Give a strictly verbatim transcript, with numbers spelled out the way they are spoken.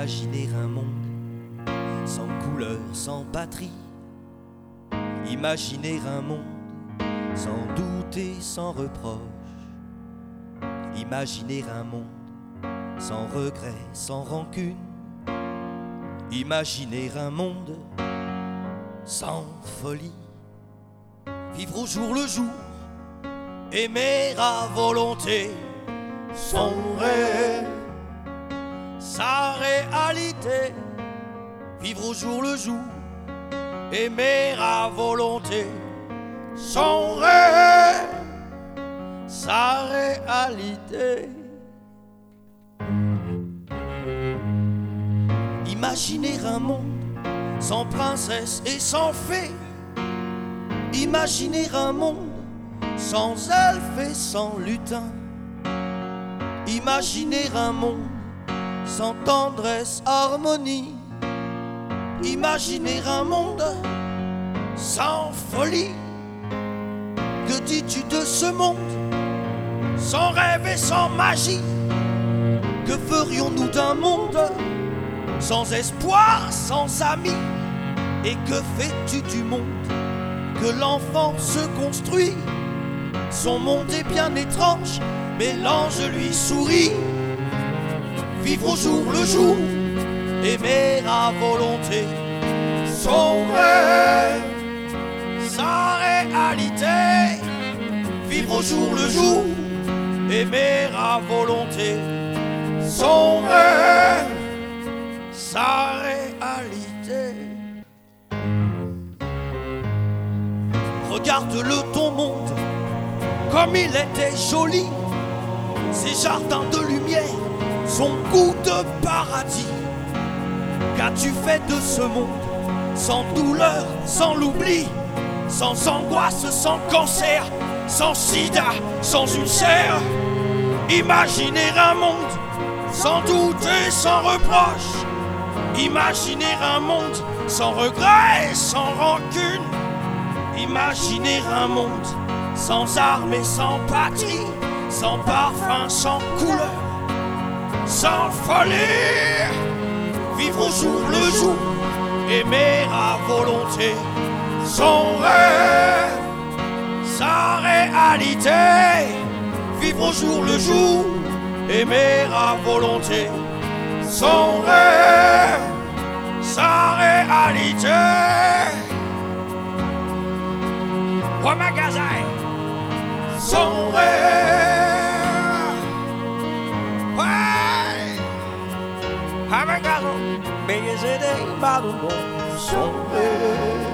Imaginer un monde sans couleur, sans patrie. Imaginer un monde sans doute et sans reproche. Imaginer un monde sans regret, sans rancune. Imaginer un monde sans folie. Vivre au jour le jour, aimer à volonté son rêve, sa réalité. Vivre au jour le jour, aimer à volonté son rêve, sa réalité. Imaginer un monde sans princesse et sans fée. Imaginer un monde sans elfes et sans lutins. Imaginer un monde sans tendresse, harmonie. Imaginer un monde sans folie. Que dis-tu de ce monde sans rêve et sans magie? Que ferions-nous d'un monde sans espoir, sans amis? Et que fais-tu du monde que l'enfant se construit? Son monde est bien étrange, mais l'ange lui sourit. Vivre au jour le jour, aimer à volonté son rêve, sa réalité. Vivre au jour le jour, aimer à volonté son rêve, sa réalité. Regarde-le ton monde, comme il était joli. Ses jardins de lumière, son goût de paradis. Qu'as-tu fait de ce monde sans douleur, sans l'oubli, sans angoisse, sans cancer, sans sida, sans ulcère? Imaginer un monde sans doute et sans reproche. Imaginer un monde sans regret, sans rancune. Imaginer un monde sans armes et sans patrie, sans parfum, sans couleur, sans folie. Vivre au jour le jour, aimer à volonté son rêve, sa réalité. Vivre au jour le jour, aimer à volonté son rêve, sa réalité. Au magasin, son rêve. Ouais, à magasin, mais c'est des son rêve.